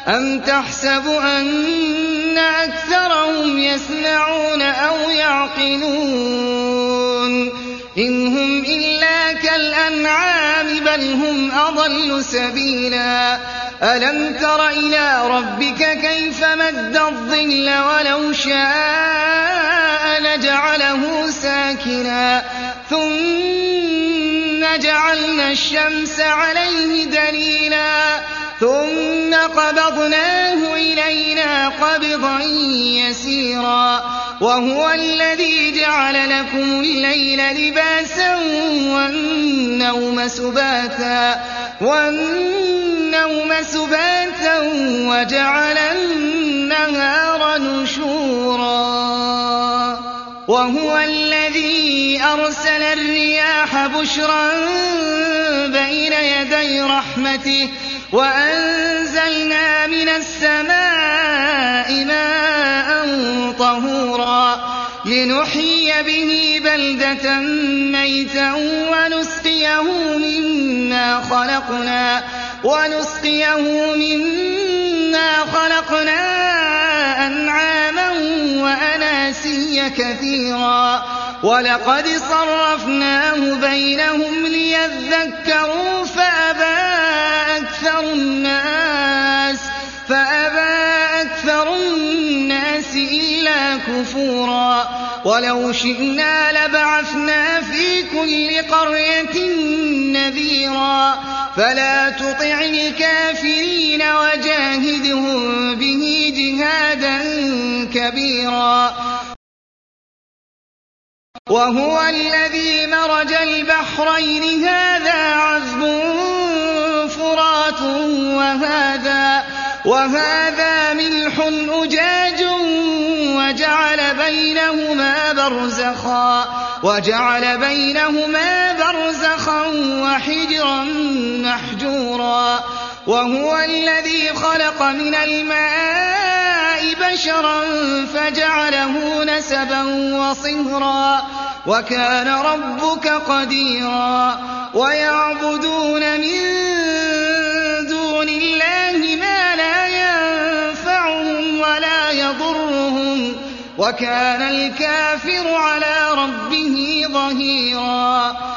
أَمْ تَحْسَبُ أَنَّ أَكْثَرَهُمْ يَسْمَعُونَ أَوْ يَعْقِلُونَ إِنْ هُمْ إِلَّا كَالْأَنْعَامِ بَلْ هُمْ أَضَلُّ سَبِيلًا أَلَمْ تَرَ إِلَىٰ رَبِّكَ كَيْفَ مَدَّ الظِّلَّ وَلَوْ شَاءَ لَجَعَلَهُ سَاكِنًا ثُمَّ جَعَلْنَا الشَّمْسَ عَلَيْهِ دَلِيلًا ثُمَّ قَبَضْنَاهُ إِلَيْنَا قَبْضًا يَسِيرًا وَهُوَ الَّذِي جَعَلَ لَكُمُ اللَّيْلَ لِبَاسًا وَالنَّوْمَ سُبَاتًا وَجَعَلَ النَّهَارَ نُشُورًا وَهُوَ الَّذِي أَرْسَلَ الرِّيَاحَ بُشْرًا بَيْنَ يَدَيْ رَحْمَتِهِ وَأَنزَلْنَا مِنَ السَّمَاءِ مَاءً طَهُورًا لِّنُحْيِيَ بِهِ بَلْدَةً مَّيْتًا وَنُسْقِيَهُ مِمَّا خَلَقْنَا أَنْعَامًا وَأَنَاسِيَّ كَثِيرًا وَلَقَدْ صَرَّفْنَاهُ بَيْنَهُمْ لِيَذَّكَّرُوا فَأَبَىٰ أَكْثَرُ النَّاسِ إِلَّا كُفُورًا وَلَوْ شِئْنَا لَبَعَثْنَا فِي كُلِّ قَرْيَةٍ نَّذِيرًا فَلَا تُطِعِ الْكَافِرِينَ وَجَاهِدْهُم بِهِ جِهَادًا كَبِيرًا وَهُوَ الَّذِي مَرَجَ الْبَحْرَيْنِ هَٰذَا عَذْبٌ فُرَاتٌ وَهَٰذَا مِلْحٌ أُجَاجٌ وَجَعَلَ بَيْنَهُمَا بَرْزَخًا وَحِجْرًا مَّحْجُورًا وَهُوَ الَّذِي خَلَقَ مِنَ الْمَاءِ بَشَرًا فَجَعَلَهُ نَسَبًا وَصِهْرًا وَكَانَ رَبُّكَ قَدِيرًا وَيَعْبُدُونَ مِن دُونِ اللَّهِ مَا لَا يَنفَعُهُمْ وَلَا يَضُرُّهُمْ وَكَانَ الْكَافِرُ عَلَىٰ رَبِّهِ ظَهِيرًا